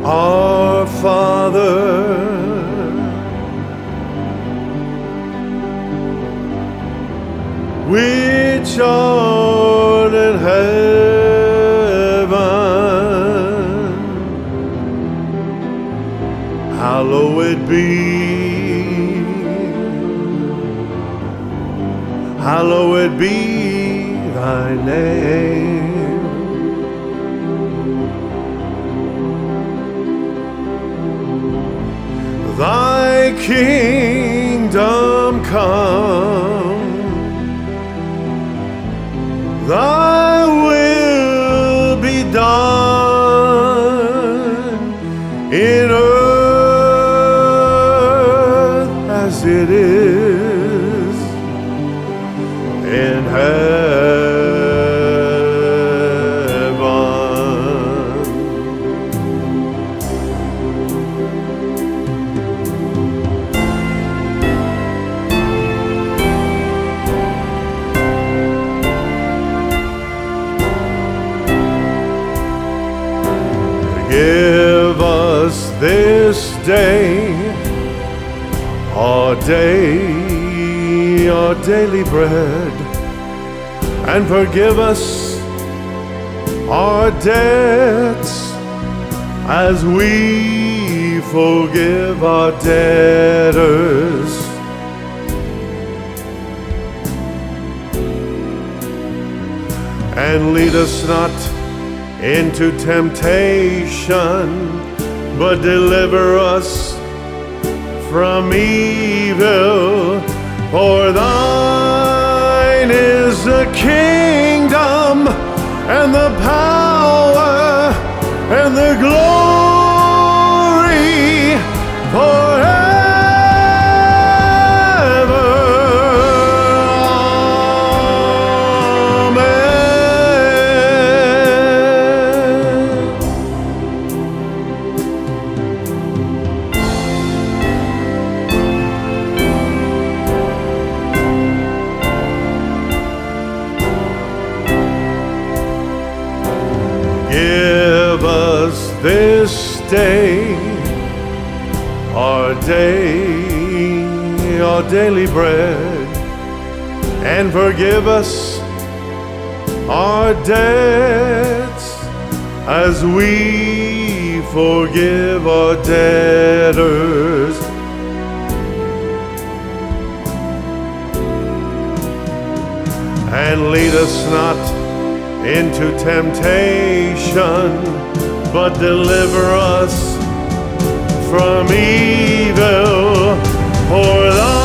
Our Father, which art in heaven, hallowed be thy name. Thy kingdom come, thy will be done in earth as it is in heaven. Give us this day our daily bread, and forgive us our debts as we forgive our debtors. And lead us not into temptation, but deliver us from evil. For thine is the kingdom and the power and the glory forever. Give us this day our daily bread, and forgive us our debts as we forgive our debtors. And lead us not into temptation, but deliver us from evil. For thine